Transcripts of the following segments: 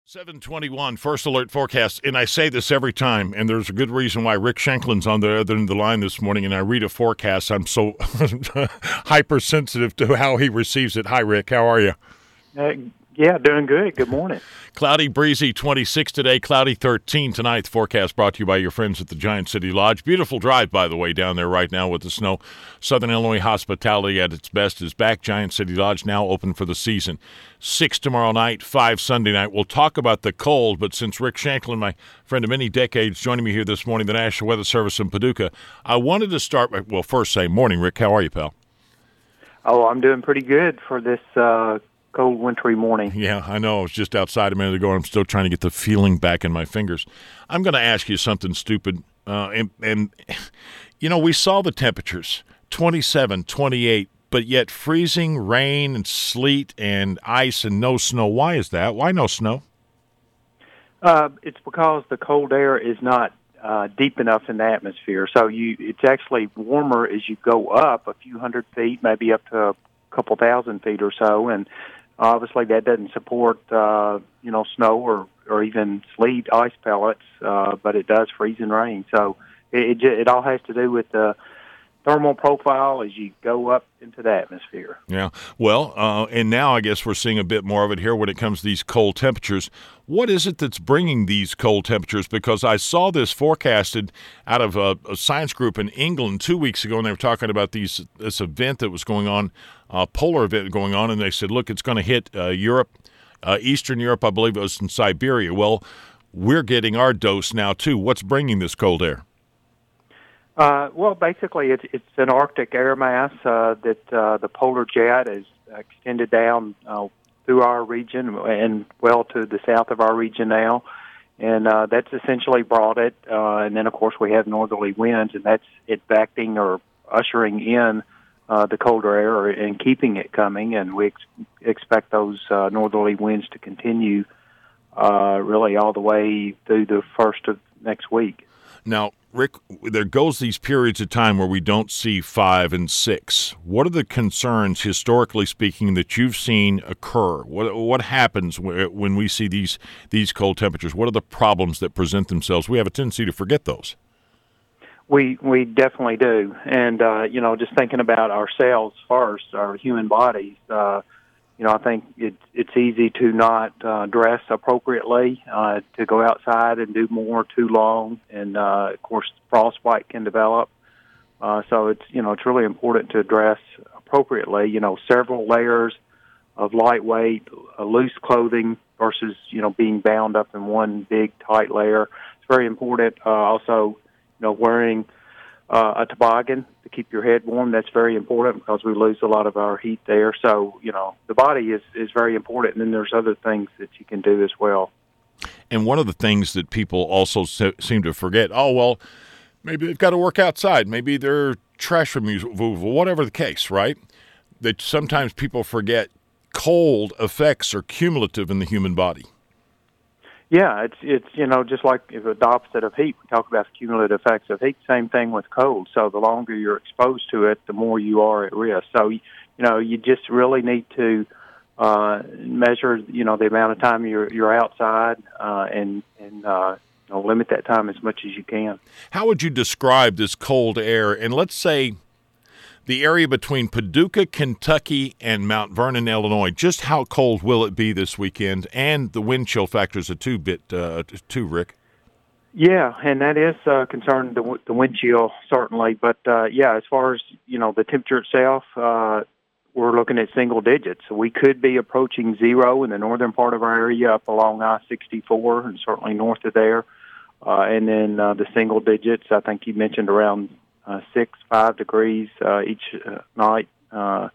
721 First Alert Forecast, and I say this every time, and there's a good reason why. Rick Shanklin's on the other end of the line this morning, and I read a forecast. I'm so hypersensitive to how he receives it. Hi, Rick. How are you? Yeah, doing good. Good morning. Cloudy, breezy, 26 today, cloudy, 13 tonight. The forecast brought to you by your friends at the Giant City Lodge. Beautiful drive, by the way, down there right now with the snow. Southern Illinois hospitality at its best is back. Giant City Lodge now open for the season. 6 tomorrow night, 5 Sunday night. We'll talk about the cold, but since Rick Shanklin, my friend of many decades, joining me here this morning, the National Weather Service in Paducah, I wanted to start by, well, first say, morning, Rick. How are you, pal? Oh, I'm doing pretty good for this cold, wintry morning. Yeah, I know. I was just outside a minute ago, and I'm still trying to get the feeling back in my fingers. I'm going to ask you something stupid. And you know, we saw the temperatures, 27, 28, but yet freezing rain and sleet and ice and no snow. Why is that? Why no snow? It's because the cold air is not deep enough in the atmosphere. So it's actually warmer as you go up a few hundred feet, maybe up to a couple thousand feet or so, and obviously that doesn't support snow or even sleet, ice pellets, but it does freeze and rain. So it all has to do with the thermal profile as you go up into the atmosphere. Yeah. Well, and now I guess we're seeing a bit more of it here when it comes to these cold temperatures. What is it that's bringing these cold temperatures? Because I saw this forecasted out of a science group in England 2 weeks ago, and they were talking about this event that was going on, polar event going on, and they said, look, it's going to hit Europe, Eastern Europe, I believe it was in Siberia. Well, we're getting our dose now, too. What's bringing this cold air? Well, basically, it's an Arctic air mass that the polar jet has extended down through our region and well to the south of our region now, and that's essentially brought it. And then, of course, we have northerly winds, and that's advecting or ushering in the colder air and keeping it coming. And we expect those northerly winds to continue really all the way through the first of next week. Now, Rick, there goes these periods of time where we don't see 5 and 6. What are the concerns, historically speaking, that you've seen occur? What happens when we see these cold temperatures? What are the problems that present themselves? We have a tendency to forget those. We definitely do. And, just thinking about ourselves first, our human bodies, I think it's easy to not dress appropriately, to go outside and do more too long, and of course frostbite can develop. So it's really important to dress appropriately. Several layers of lightweight, loose clothing versus being bound up in one big tight layer. It's very important. Also, wearing a toboggan to keep your head warm. That's very important because we lose a lot of our heat there. So, the body is very important, and then there's other things that you can do as well. And one of the things that people also seem to forget, maybe they've got to work outside. Maybe they're trash removal, whatever the case, right? That sometimes people forget cold effects are cumulative in the human body. Yeah, it's just like the opposite of heat. We talk about the cumulative effects of heat. Same thing with cold. So the longer you're exposed to it, the more you are at risk. So you just really need to measure the amount of time you're outside and limit that time as much as you can. How would you describe this cold air? And let's say the area between Paducah, Kentucky, and Mount Vernon, Illinois, just how cold will it be this weekend? And the wind chill factor is a two-bit, Rick. Yeah, and that is concerning the wind chill, certainly. But, as far as, the temperature itself, we're looking at single digits. So we could be approaching zero in the northern part of our area up along I-64 and certainly north of there. And then the single digits, I think you mentioned around 5 degrees each night. And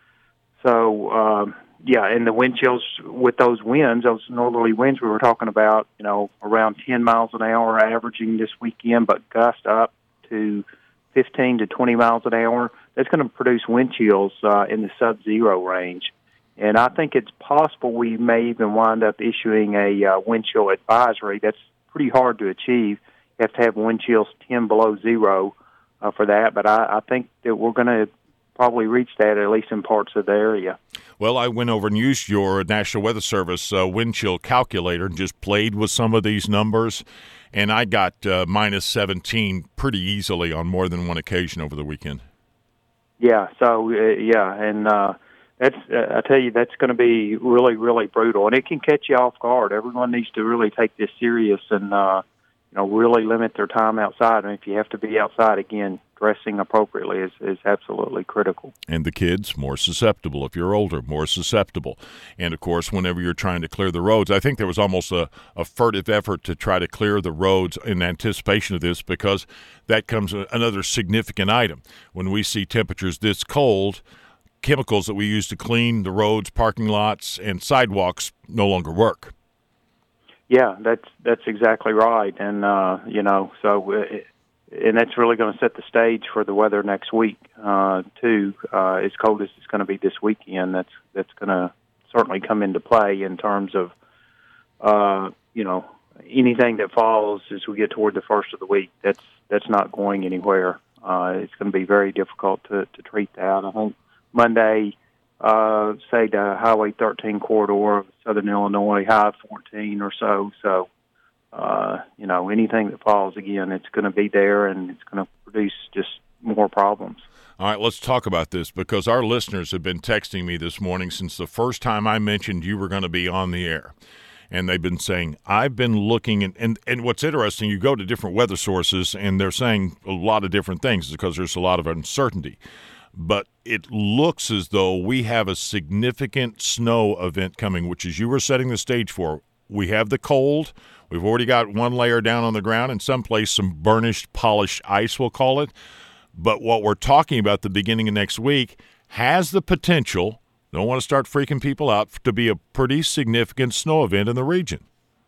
the wind chills with those winds, those northerly winds we were talking about, around 10 miles an hour averaging this weekend, but gust up to 15 to 20 miles an hour. That's going to produce wind chills in the sub-zero range. And I think it's possible we may even wind up issuing a wind chill advisory. That's pretty hard to achieve. You have to have wind chills 10 below zero for that, but I think that we're going to probably reach that, at least in parts of the area. Well, I went over and used your National Weather Service wind chill calculator and just played with some of these numbers, and I got minus 17 pretty easily on more than one occasion over the weekend. Yeah, so, and that's I tell you, that's going to be really, really brutal, and it can catch you off guard. Everyone needs to really take this serious and, really limit their time outside. And if you have to be outside, again, dressing appropriately is absolutely critical. And the kids, more susceptible. If you're older, more susceptible. And, of course, whenever you're trying to clear the roads, I think there was almost a furtive effort to try to clear the roads in anticipation of this, because that comes another significant item. When we see temperatures this cold, chemicals that we use to clean the roads, parking lots, and sidewalks no longer work. Yeah, that's exactly right. And, and that's really going to set the stage for the weather next week, too. As cold as it's going to be this weekend, that's going to certainly come into play in terms of, anything that falls as we get toward the first of the week. That's not going anywhere. It's going to be very difficult to treat that. I think Monday, say the Highway 13 corridor of southern Illinois, high 14 or so. So, anything that falls, again, it's going to be there, and it's going to produce just more problems. All right, let's talk about this, because our listeners have been texting me this morning since the first time I mentioned you were going to be on the air. And they've been saying, I've been looking, and what's interesting, you go to different weather sources, and they're saying a lot of different things because there's a lot of uncertainty. But it looks as though we have a significant snow event coming, which is you were setting the stage for. We have the cold. We've already got one layer down on the ground, and someplace some burnished, polished ice, we'll call it. But what we're talking about the beginning of next week has the potential, don't want to start freaking people out, to be a pretty significant snow event in the region.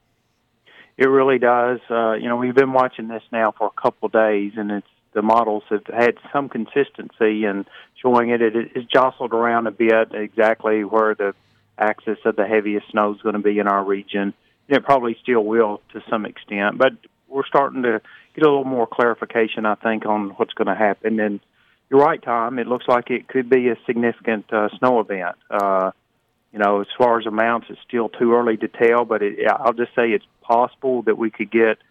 It really does. We've been watching this now for a couple of days, and the models have had some consistency in showing it. It's jostled around a bit exactly where the axis of the heaviest snow is going to be in our region. And it probably still will to some extent, but we're starting to get a little more clarification, I think, on what's going to happen. And you're right, Tom. It looks like it could be a significant snow event. As far as amounts, it's still too early to tell, but I'll just say it's possible that we could get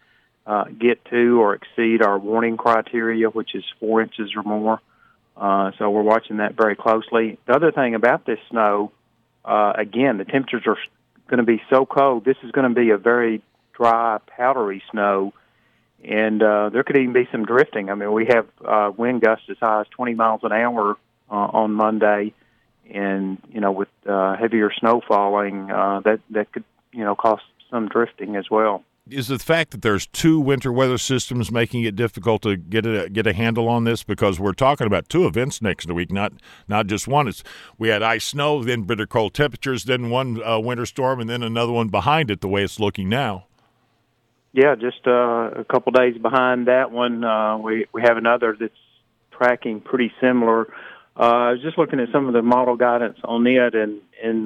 to or exceed our warning criteria, which is 4 inches or more. So we're watching that very closely. The other thing about this snow, again, the temperatures are going to be so cold. This is going to be a very dry, powdery snow, and there could even be some drifting. I mean, we have wind gusts as high as 20 miles an hour on Monday, and, with heavier snow falling, that could, cause some drifting as well. Is the fact that there's two winter weather systems making it difficult to get a handle on this? Because we're talking about two events next week, not just one. We had ice, snow, then bitter cold temperatures, then one winter storm, and then another one behind it, the way it's looking now. Yeah, just a couple days behind that one. We have another that's tracking pretty similar. I was just looking at some of the model guidance on it, and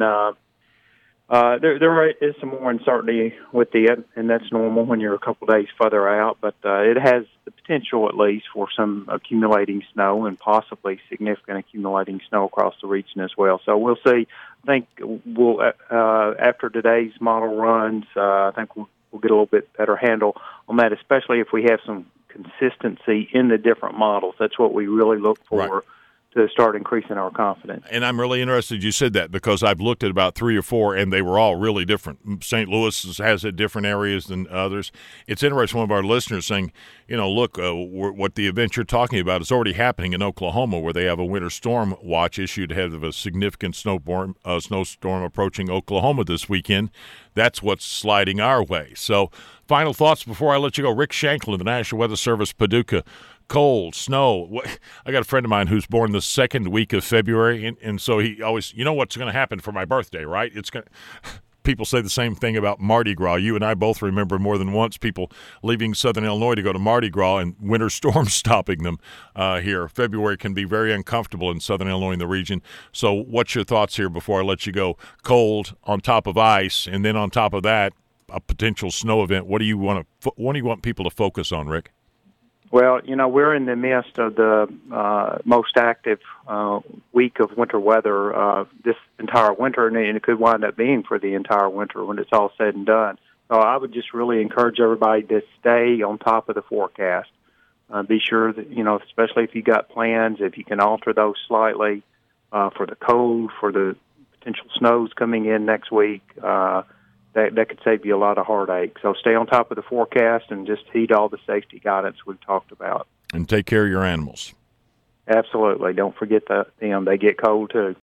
there is some more uncertainty with it, and that's normal when you're a couple days further out, but it has the potential, at least, for some accumulating snow and possibly significant accumulating snow across the region as well. So we'll see. I think we'll after today's model runs, I think we'll get a little bit better handle on that, especially if we have some consistency in the different models. That's what we really look for. Right. To start increasing our confidence. And I'm really interested you said that, because I've looked at about 3 or 4, and they were all really different. St. Louis has different areas than others. It's interesting, one of our listeners saying, look, what the event you're talking about is already happening in Oklahoma, where they have a winter storm watch issued ahead of a significant snowstorm approaching Oklahoma this weekend. That's what's sliding our way. So final thoughts before I let you go. Rick Shanklin, the National Weather Service, Paducah. Cold, snow. I got a friend of mine who's born the second week of February, and so he always, what's going to happen for my birthday, right? People say the same thing about Mardi Gras. You and I both remember more than once people leaving Southern Illinois to go to Mardi Gras and winter storms stopping them here. February can be very uncomfortable in Southern Illinois in the region. So what's your thoughts here before I let you go? Cold on top of ice, and then on top of that, a potential snow event. What do you want people to focus on, Rick? Well, we're in the midst of the most active week of winter weather this entire winter, and it could wind up being for the entire winter when it's all said and done. So I would just really encourage everybody to stay on top of the forecast. Be sure that, especially if you got plans, if you can alter those slightly for the cold, for the potential snows coming in next week, that could save you a lot of heartache. So stay on top of the forecast and just heed all the safety guidance we've talked about. And take care of your animals. Absolutely. Don't forget them. They get cold, too.